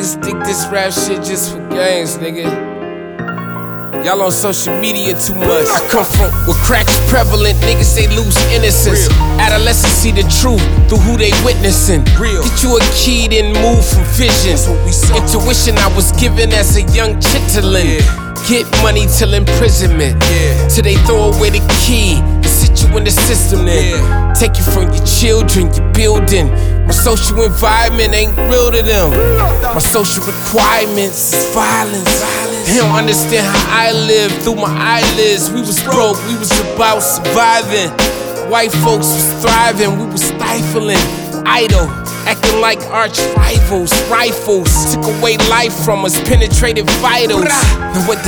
niggas think this rap shit just for games, nigga. Y'all on social media too much. I come from where crack is prevalent, niggas they lose innocence. Adolescents see the truth through who they witnessing. Get you a key, then move from vision. Intuition I was given as a young chitlin'. Get money till imprisonment, till they throw away the key and sit you in the system then. Take you from your children, your building. My social environment ain't real to them. My social requirements is violence. They don't understand how I live through my eyelids. We was broke, we was about surviving. White folks was thriving, we was stifling. Idle, acting like arch rivals. Rifles took away life from us, penetrated vitals. Now what